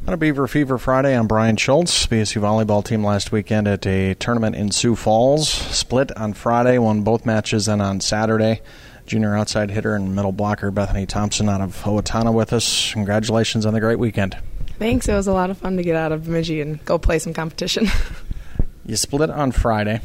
On a Beaver Fever Friday, I'm Brian Schultz. BSU volleyball team last weekend at a tournament in Sioux Falls. Split on Friday, won both matches, and on Saturday, junior outside hitter and middle blocker Bethany Thompson out of Owatonna with us. Congratulations on the great weekend. Thanks. It was a lot of fun to get out of Bemidji and go play some competition. You split on Friday.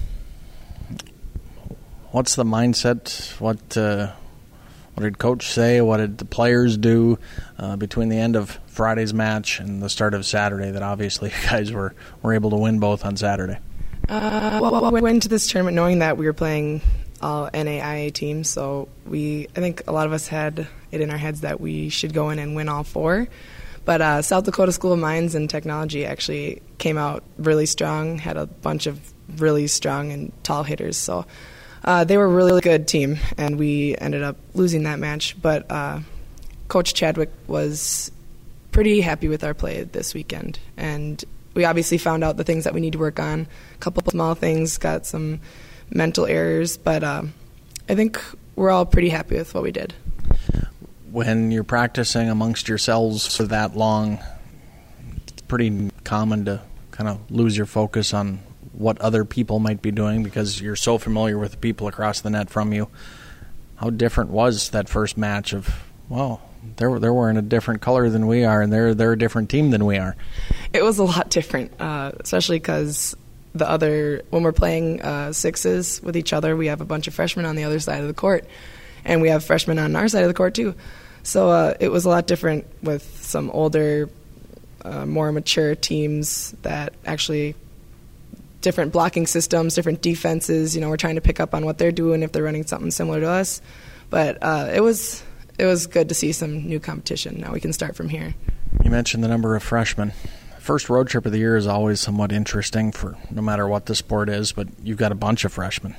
What's the mindset? What did Coach say? What did the players do between the end of Friday's match and the start of Saturday that obviously you guys were able to win both on Saturday? We went into this tournament knowing that we were playing all NAIA teams, so I think a lot of us had it in our heads that we should go in and win all four. But South Dakota School of Mines and Technology actually came out really strong, had a bunch of really strong and tall hitters, so they were a really good team, and we ended up losing that match. But Coach Chadwick was pretty happy with our play this weekend, and we obviously found out the things that we need to work on. A couple of small things, got some mental errors, but I think we're all pretty happy with what we did. When you're practicing amongst yourselves for that long, it's pretty common to kind of lose your focus on what other people might be doing because you're so familiar with the people across the net from you. How different was that first match of, well, they're wearing a different color than we are, and they're a different team than we are? It was a lot different, especially because when we're playing sixes with each other, we have a bunch of freshmen on the other side of the court, and we have freshmen on our side of the court too. So it was a lot different with some older, more mature teams that actually different blocking systems, different defenses. We're trying to pick up on what they're doing if they're running something similar to us. But it was good to see some new competition. Now we can start from here. You mentioned the number of freshmen. First road trip of the year is always somewhat interesting for no matter what the sport is, but you've got a bunch of freshmen.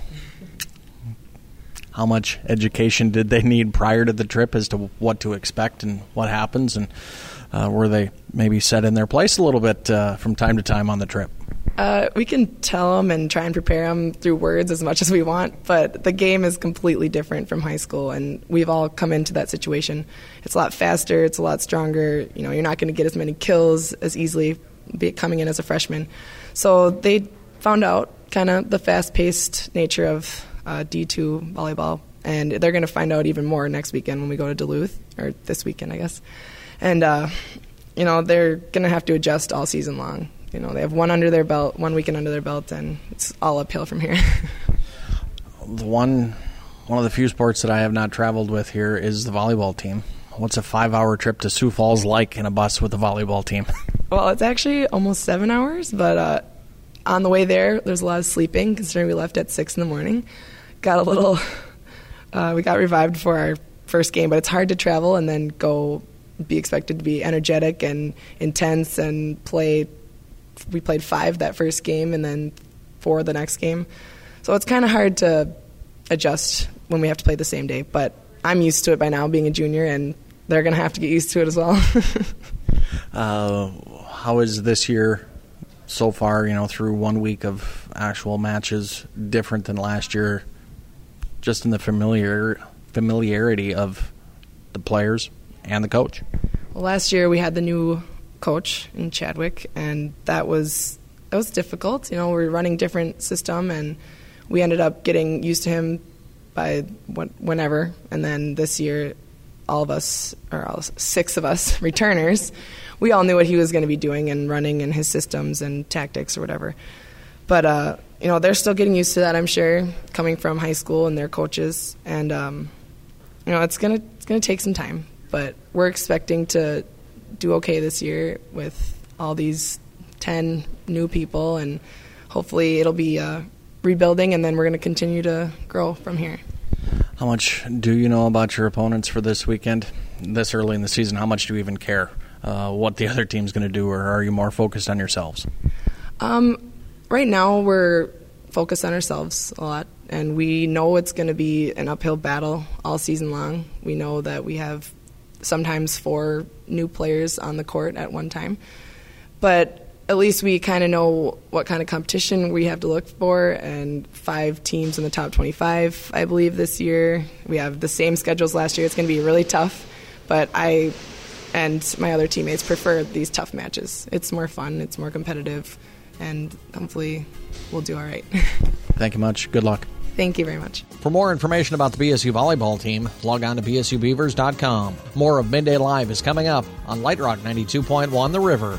How much education did they need prior to the trip as to what to expect and what happens? And were they maybe set in their place a little bit from time to time on the trip? We can tell them and try and prepare them through words as much as we want, but the game is completely different from high school, and we've all come into that situation. It's a lot faster. It's a lot stronger. You're not going to get as many kills as easily coming in as a freshman. So they found out kind of the fast-paced nature of D2 volleyball, and they're going to find out even more next weekend when we go to Duluth, or this weekend, I guess. And, they're going to have to adjust all season long. They have one weekend under their belt, and it's all uphill from here. One of the few sports that I have not traveled with here is the volleyball team. What's a 5-hour trip to Sioux Falls like in a bus with the volleyball team? Well, it's actually almost 7 hours, but on the way there's a lot of sleeping, considering we left at 6 in the morning. We got revived for our first game, but it's hard to travel and then be expected to be energetic and intense and play. We played 5 that first game and then 4 the next game. So it's kind of hard to adjust when we have to play the same day. But I'm used to it by now, being a junior, and they're going to have to get used to it as well. How is this year so far, through 1 week of actual matches, different than last year, just in the familiarity of the players and the coach? Well, last year we had the new coach in Chadwick, and that was difficult. We're running different system, and we ended up getting used to him by whenever. And then this year, all 6 of us returners, we all knew what he was going to be doing and running in his systems and tactics or whatever. But they're still getting used to that, I'm sure, coming from high school and their coaches. And it's gonna take some time, but we're expecting to do okay this year with all these 10 new people, and hopefully it'll be rebuilding, and then we're going to continue to grow from here. How much do you know about your opponents for this weekend, this early in the season? How much do you even care what the other team's going to do, or are you more focused on yourselves? Right now we're focused on ourselves a lot, and we know it's going to be an uphill battle all season long. We know that we have sometimes 4 new players on the court at one time. But at least we kind of know what kind of competition we have to look for, and 5 teams in the top 25, I believe, this year. We have the same schedules last year. It's going to be really tough, but I and my other teammates prefer these tough matches. It's more fun, it's more competitive, and hopefully we'll do all right. Thank you much. Good luck. Thank you very much. For more information about the BSU volleyball team, log on to bsubeavers.com. More of Midday Live is coming up on Light Rock 92.1 The River.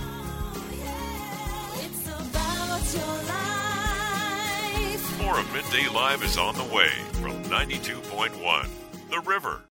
More of Midday Live is on the way from 92.1 The River.